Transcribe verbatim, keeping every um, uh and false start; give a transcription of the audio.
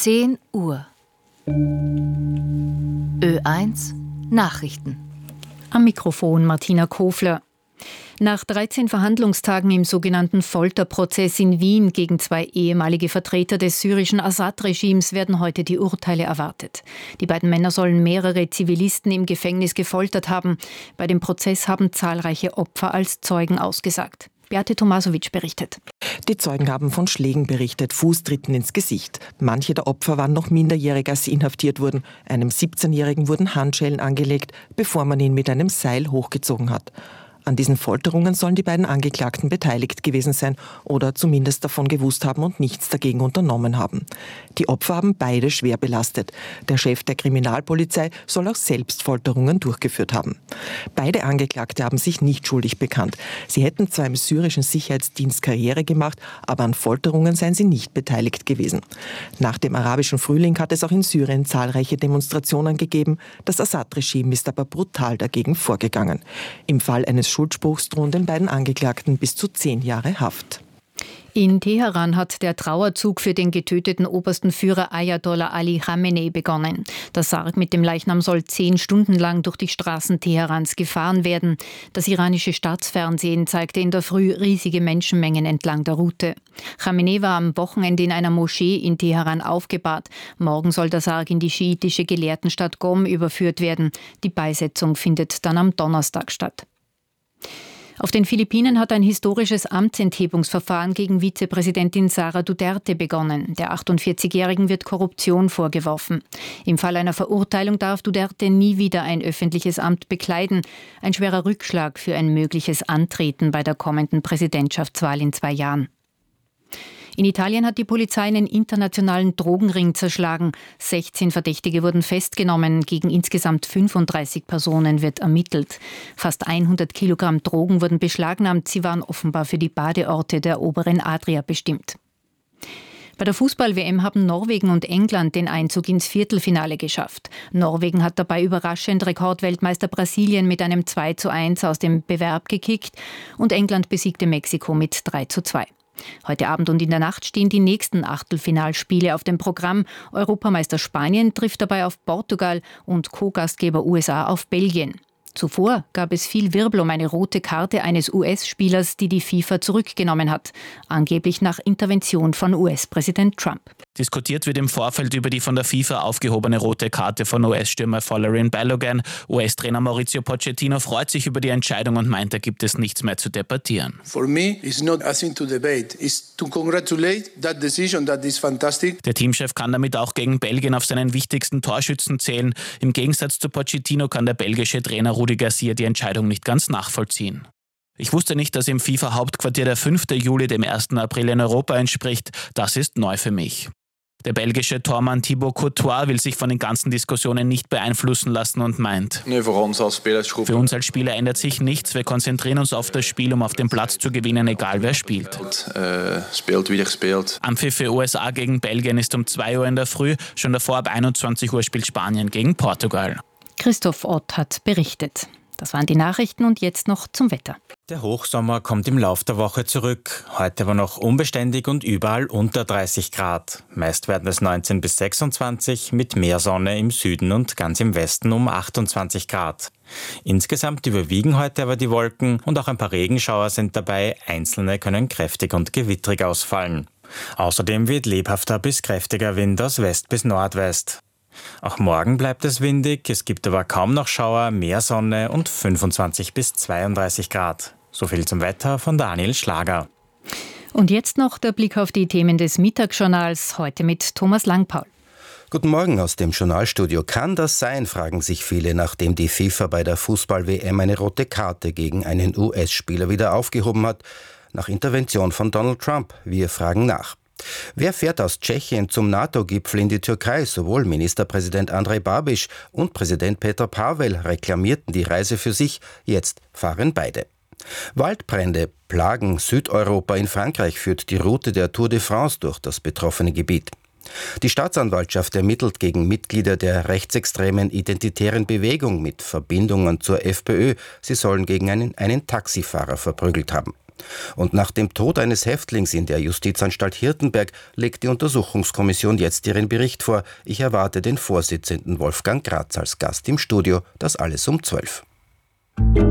zehn Uhr. Ö eins Nachrichten. Am Mikrofon Martina Kofler. Nach dreizehn Verhandlungstagen im sogenannten Folterprozess in Wien gegen zwei ehemalige Vertreter des syrischen Assad-Regimes werden heute die Urteile erwartet. Die beiden Männer sollen mehrere Zivilisten im Gefängnis gefoltert haben. Bei dem Prozess haben zahlreiche Opfer als Zeugen ausgesagt. Beate Tomasovic berichtet. Die Zeugen haben von Schlägen berichtet, Fußtritten ins Gesicht. Manche der Opfer waren noch minderjährig, als sie inhaftiert wurden. Einem siebzehnjährigen wurden Handschellen angelegt, bevor man ihn mit einem Seil hochgezogen hat. An diesen Folterungen sollen die beiden Angeklagten beteiligt gewesen sein oder zumindest davon gewusst haben und nichts dagegen unternommen haben. Die Opfer haben beide schwer belastet. Der Chef der Kriminalpolizei soll auch selbst Folterungen durchgeführt haben. Beide Angeklagte haben sich nicht schuldig bekannt. Sie hätten zwar im syrischen Sicherheitsdienst Karriere gemacht, aber an Folterungen seien sie nicht beteiligt gewesen. Nach dem arabischen Frühling hat es auch in Syrien zahlreiche Demonstrationen gegeben. Das Assad-Regime ist aber brutal dagegen vorgegangen. Im Fall eines Schuldspruchs drohen den beiden Angeklagten bis zu zehn Jahre Haft. In Teheran hat der Trauerzug für den getöteten obersten Führer Ayatollah Ali Khamenei begonnen. Der Sarg mit dem Leichnam soll zehn Stunden lang durch die Straßen Teherans gefahren werden. Das iranische Staatsfernsehen zeigte in der Früh riesige Menschenmengen entlang der Route. Khamenei war am Wochenende in einer Moschee in Teheran aufgebahrt. Morgen soll der Sarg in die schiitische Gelehrtenstadt Qom überführt werden. Die Beisetzung findet dann am Donnerstag statt. Auf den Philippinen hat ein historisches Amtsenthebungsverfahren gegen Vizepräsidentin Sara Duterte begonnen. Der achtundvierzigjährigen wird Korruption vorgeworfen. Im Fall einer Verurteilung darf Duterte nie wieder ein öffentliches Amt bekleiden. Ein schwerer Rückschlag für ein mögliches Antreten bei der kommenden Präsidentschaftswahl in zwei Jahren. In Italien hat die Polizei einen internationalen Drogenring zerschlagen. sechzehn Verdächtige wurden festgenommen. Gegen insgesamt fünfunddreißig Personen wird ermittelt. Fast hundert Kilogramm Drogen wurden beschlagnahmt. Sie waren offenbar für die Badeorte der oberen Adria bestimmt. Bei der Fußball-W M haben Norwegen und England den Einzug ins Viertelfinale geschafft. Norwegen hat dabei überraschend Rekordweltmeister Brasilien mit einem zwei zu eins aus dem Bewerb gekickt und England besiegte Mexiko mit drei zu zwei. Heute Abend und in der Nacht stehen die nächsten Achtelfinalspiele auf dem Programm. Europameister Spanien trifft dabei auf Portugal und Co-Gastgeber U S A auf Belgien. Zuvor gab es viel Wirbel um eine rote Karte eines U S-Spielers, die die FIFA zurückgenommen hat. Angeblich nach Intervention von U S-Präsident Trump. Diskutiert wird im Vorfeld über die von der FIFA aufgehobene rote Karte von U S-Stürmer Folarin Balogun. U S-Trainer Mauricio Pochettino freut sich über die Entscheidung und meint, da gibt es nichts mehr zu debattieren. For me, it's not a thing to debate. It's to congratulate that decision. That is fantastic. Der Teamchef kann damit auch gegen Belgien auf seinen wichtigsten Torschützen zählen. Im Gegensatz zu Pochettino kann der belgische Trainer Rudi Garcia die Entscheidung nicht ganz nachvollziehen. Ich wusste nicht, dass im FIFA-Hauptquartier der fünften Juli dem ersten April in Europa entspricht. Das ist neu für mich. Der belgische Tormann Thibaut Courtois will sich von den ganzen Diskussionen nicht beeinflussen lassen und meint: Nee, für uns als Spielergruppe. Für uns als Spieler ändert sich nichts. Wir konzentrieren uns auf das Spiel, um auf dem Platz zu gewinnen, egal wer spielt. Äh, spielt, wie spielt. Anpfiff für U S A gegen Belgien ist um zwei Uhr in der Früh. Schon davor ab einundzwanzig Uhr spielt Spanien gegen Portugal. Christoph Ott hat berichtet. Das waren die Nachrichten und jetzt noch zum Wetter. Der Hochsommer kommt im Lauf der Woche zurück. Heute war noch unbeständig und überall unter dreißig Grad. Meist werden es neunzehn bis sechsundzwanzig, mit mehr Sonne im Süden und ganz im Westen um achtundzwanzig Grad. Insgesamt überwiegen heute aber die Wolken und auch ein paar Regenschauer sind dabei. Einzelne können kräftig und gewittrig ausfallen. Außerdem weht lebhafter bis kräftiger Wind aus West bis Nordwest. Auch morgen bleibt es windig, es gibt aber kaum noch Schauer, mehr Sonne und fünfundzwanzig bis zweiunddreißig Grad. So viel zum Wetter von Daniel Schlager. Und jetzt noch der Blick auf die Themen des Mittagsjournals, heute mit Thomas Langpaul. Guten Morgen aus dem Journalstudio. Kann das sein, fragen sich viele, nachdem die FIFA bei der Fußball-W M eine rote Karte gegen einen U S-Spieler wieder aufgehoben hat, nach Intervention von Donald Trump. Wir fragen nach. Wer fährt aus Tschechien zum NATO-Gipfel in die Türkei? Sowohl Ministerpräsident Andrej Babiš und Präsident Petr Pavel reklamierten die Reise für sich. Jetzt fahren beide. Waldbrände plagen Südeuropa. In Frankreich führt die Route der Tour de France durch das betroffene Gebiet. Die Staatsanwaltschaft ermittelt gegen Mitglieder der rechtsextremen Identitären Bewegung mit Verbindungen zur FPÖ. Sie sollen gegen einen, einen Taxifahrer verprügelt haben. Und nach dem Tod eines Häftlings in der Justizanstalt Hirtenberg legt die Untersuchungskommission jetzt ihren Bericht vor. Ich erwarte den Vorsitzenden Wolfgang Gratz als Gast im Studio. Das alles um zwölf.